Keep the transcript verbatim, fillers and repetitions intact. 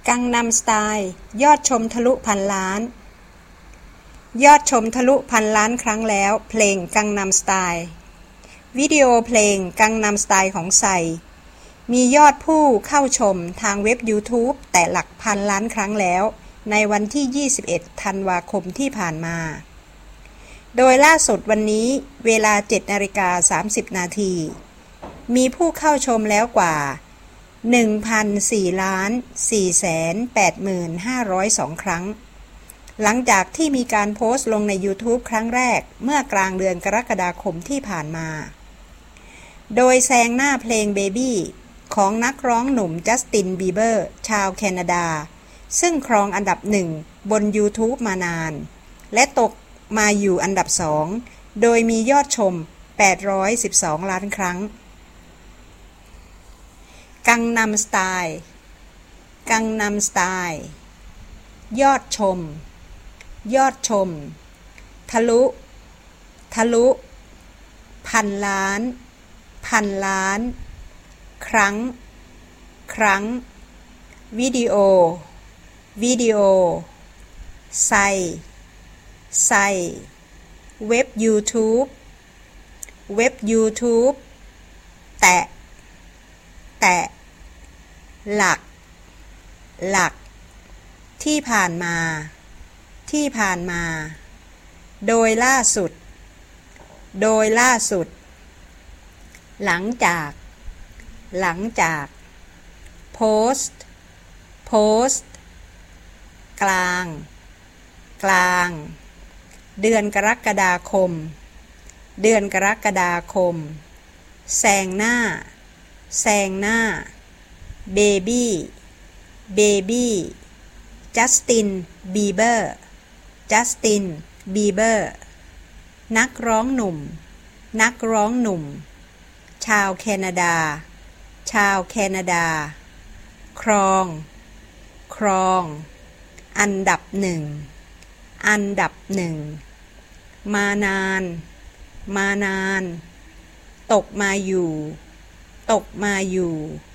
กังนัมสไตล์ยอดชมทะลุพันล้านยอดชมทะลุพันล้านครั้งแล้วเพลงกังนัมสไตล์วิดีโอเพลงกังนัมสไตล์ของไซมียอดผู้เข้าชมทางเว็บ YouTube แต่หลักพันล้านครั้งแล้วในวันที่ ยี่สิบเอ็ด ธันวาคมที่ผ่านมาโดยล่าสุดวันนี้เวลา เจ็ดนาฬิกาสามสิบนาทีมีผู้เข้าชมแล้วกว่า หนึ่งพันสี่ล้านสี่แสนแปดหมื่นห้าร้อยสอง ครั้งหลังจากที่มีการโพสต์ลงใน YouTube ครั้งแรกเมื่อกลางเดือนกรกฎาคมที่ผ่านมาโดยแซงหน้าเพลง Baby ของนักร้องหนุ่มจัสตินบีเบอร์ชาวแคนาดาซึ่งครองอันดับหนึ่งบน YouTube มานานและตกมาอยู่อันดับสองโดยมียอดชมแปดร้อยสิบสองล้านครั้งกังนัมสไตล์กังนัมสไตล์ยอดชมยอดชมทะลุทะลุพันล้านพันล้านครั้งครั้งวิดีโอวิดีโอไซไซเว็บ YouTube เว็บ YouTube แตะแตะหลักหลักที่ผ่านมาที่ผ่านมาโดยล่าสุดโดยล่าสุดหลังจากหลังจากโพสต์โพสต์กลางกลางเดือนกรกฎาคมเดือนกรกฎาคมแซงหน้าแซงหน้าเบบี้เบบี้จัสตินบีเบอร์จัสตินบีเบอร์นักร้องหนุ่มนักร้องหนุ่มชาวแคนาดาชาวแคนาดาครองครองอันดับหนึ่งอันดับหนึ่งมานานมานานตกมาอยู่ตกมาอยู่